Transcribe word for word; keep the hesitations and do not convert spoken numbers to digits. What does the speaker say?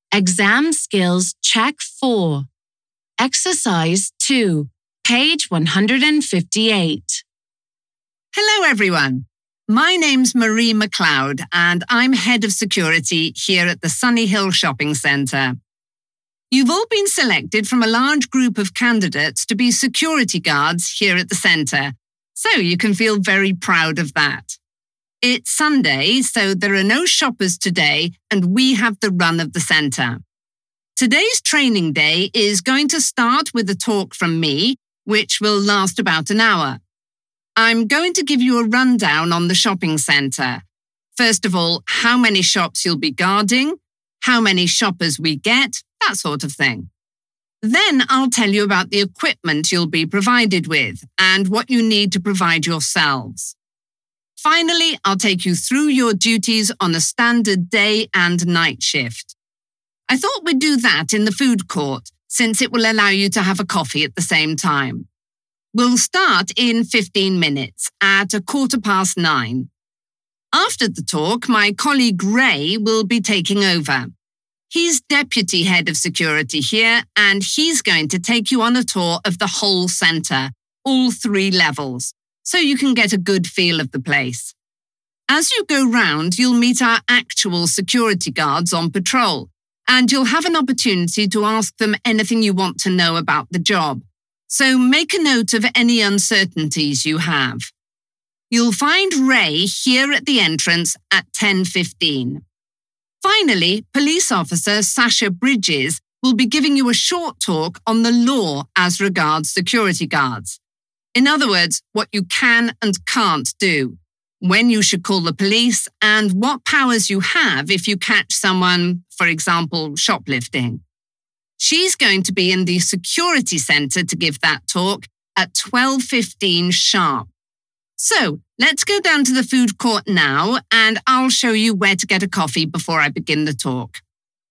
Exam Skills Check four. Exercise two, page one hundred fifty-eight. Hello everyone. My name's Marie McLeod and I'm Head of Security here at the Sunny Hill Shopping Centre. You've all been selected from a large group of candidates to be security guards here at the centre, so you can feel very proud of that. It's Sunday, so there are no shoppers today and we have the run of the centre. Today's training day is going to start with a talk from me, which will last about an hour. I'm going to give you a rundown on the shopping centre. First of all, how many shops you'll be guarding, how many shoppers we get, that sort of thing. Then I'll tell you about the equipment you'll be provided with and what you need to provide yourselves. Finally, I'll take you through your duties on a standard day and night shift. I thought we'd do that in the food court, since it will allow you to have a coffee at the same time. We'll start in fifteen minutes at a quarter past nine. After the talk, my colleague Ray will be taking over. He's Deputy Head of Security here, and he's going to take you on a tour of the whole centre, all three levels, so you can get a good feel of the place. As you go round, you'll meet our actual security guards on patrol, and you'll have an opportunity to ask them anything you want to know about the job. So make a note of any uncertainties you have. You'll find Ray here at the entrance at ten fifteen. Finally, Police Officer Sasha Bridges will be giving you a short talk on the law as regards security guards. In other words, what you can and can't do, when you should call the police, and what powers you have if you catch someone, for example, shoplifting. She's going to be in the security centre to give that talk at twelve fifteen sharp. So, let's go down to the food court now and I'll show you where to get a coffee before I begin the talk.